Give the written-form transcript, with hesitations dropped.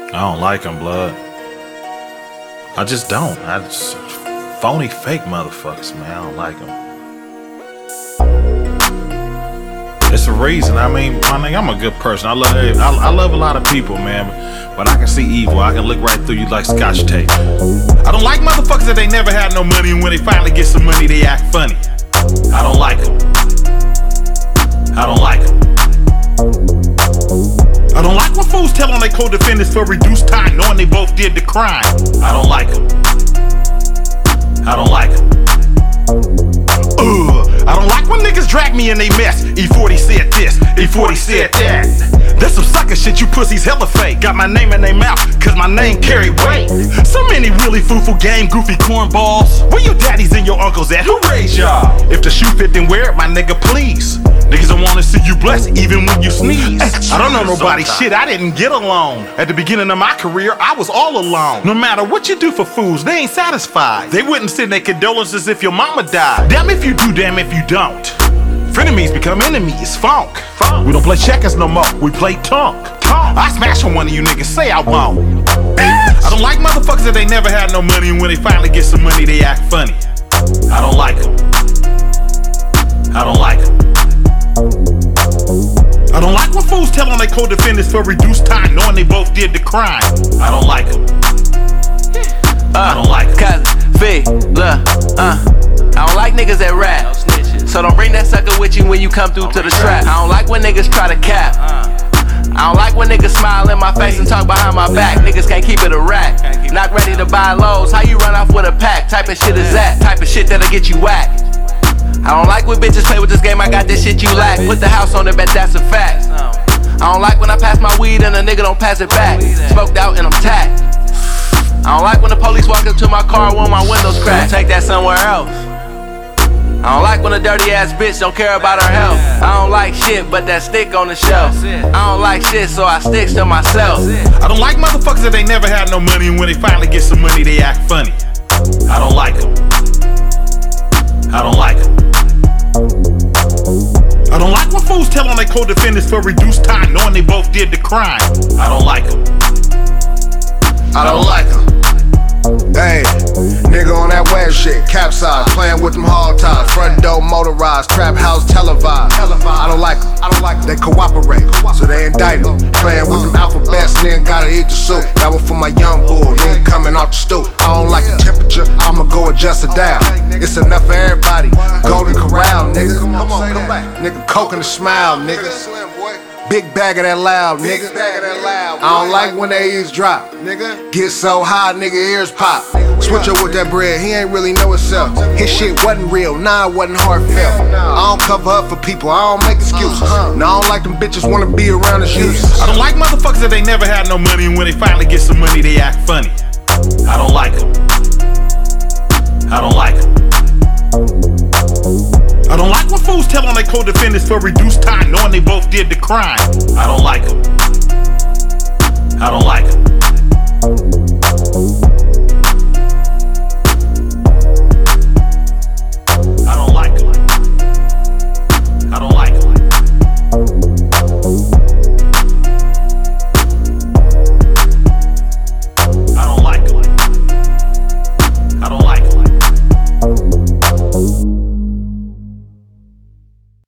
I don't like them, blood. I just don't. I just phony, fake motherfuckers, man. I don't like them. It's a reason. I mean, my nigga, I'm a good person. I love a lot of people, man. But I can see evil. I can look right through you like Scotch tape. I don't like motherfuckers that they never had no money, and when they finally get some money, they act funny. I don't like them. I don't like them. I don't like when fools tell on their co-defendants for reduced time, knowing they both did the crime. I don't like them. I don't like them. I don't like when niggas drag me in they mess. E40 said this, E40 said that. That's some sucker shit, you pussies hella fake. Got my name in they mouth, cause my name carry weight. So many really fool game, goofy cornballs. Where your daddies and your uncles at? Who raised y'all? If the shoe fit, then wear it, my nigga, please. Niggas don't wanna see you blessed even when you sneeze. I don't know nobody shit, I didn't get along. At the beginning of my career, I was all alone. No matter what you do for fools, they ain't satisfied. They wouldn't send their condolences if your mama died. Damn if you do, damn if you don't. Frenemies become enemies, funk. We don't play checkers no more, we play tonk. I smash on one of you niggas, say I won't. I don't like motherfuckers that they never had no money, and when they finally get some money, they act funny. I don't like them. I don't like them. I don't like when fools tell on their co-defendants for reduced time, knowing they both did the crime. I don't like them. I don't like them. I don't like niggas that rap, so don't bring that sucker with you when you come through to the trap. I don't like when niggas try to cap. I don't like when niggas smile in my face and talk behind my back. Niggas can't keep it a rack. Not ready to buy lows. How you run off with a pack? Type of shit is that? Type of shit that'll get you whacked. I don't like when bitches play with this game. I got this shit you lack. Put the house on it, bet that's a fact. I don't like when I pass my weed and a nigga don't pass it back. Smoked out and I'm tacked. I don't like when the police walk up to my car when my windows crack. Take that somewhere else. I don't like when a dirty ass bitch don't care about her health. I don't like shit but that stick on the shelf. I don't like shit so I sticks to myself. I don't like motherfuckers that they never had no money, and when they finally get some money, they act funny. I don't like them. I don't like them. I don't like when fools tell on their co-defendants for reduced time, knowing they both did the crime. I don't like them. I don't like them. Hey, nigga on that web shit, capsize, playing with them hog ties, front door motorized, trap house televised. I don't like them. They cooperate, so they indict them. Playing with them alphabets, nigga gotta eat the soup. That one for my young bull, nigga coming off the stoop. I don't like the temperature, I'ma go adjust it down. It's enough for everybody. Golden Corral, nigga. Come on, come back. Nigga, coke and a smile, nigga. Big bag of that loud, nigga. I don't like when they ears drop, nigga. Get so high, nigga, ears pop. Switch up with that bread, he ain't really know himself. His shit wasn't real, nah, it wasn't heartfelt. I don't cover up for people, I don't make excuses. Nah, I don't like them bitches wanna be around us useless. I don't like motherfuckers that they never had no money, and when they finally get some money, they act funny. I don't like them. I don't like them. I don't like when fools tell on their co-defendants for reduced time, knowing they both did the crime. I don't like them. I don't like them.